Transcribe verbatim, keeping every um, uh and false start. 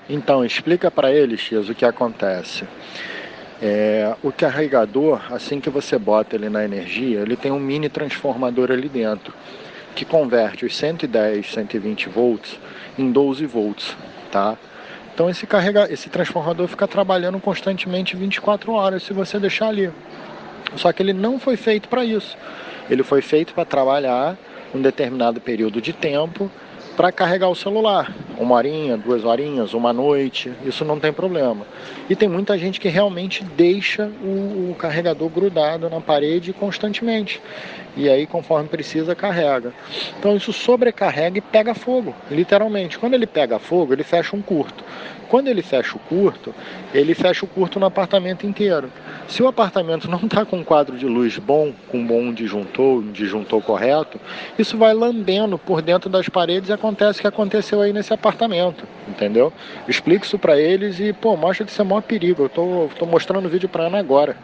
Então, explica para eles, X, o que acontece. É, o carregador, assim que você bota ele na energia, ele tem um mini transformador ali dentro, que converte os cento e dez, cento e vinte volts em doze volts, tá? Então esse, carrega, esse transformador fica trabalhando constantemente vinte e quatro horas se você deixar ali. Só que ele não foi feito para isso. Ele foi feito para trabalhar um determinado período de tempo para carregar o celular. Uma horinha, duas horinhas, uma noite, isso não tem problema. E tem muita gente que realmente deixa o, o carregador grudado na parede constantemente. E aí, conforme precisa, carrega. Então isso sobrecarrega e pega fogo, literalmente. Quando ele pega fogo, ele fecha um curto. Quando ele fecha o curto, ele fecha o curto no apartamento inteiro. Se o apartamento não está com um quadro de luz bom, com um bom disjuntor, um disjuntor correto, isso vai lambendo por dentro das paredes e acontece o que aconteceu aí nesse apartamento, entendeu? Explique isso para eles e, pô, mostra que isso é o maior perigo. Eu tô, tô mostrando o vídeo para Ana agora.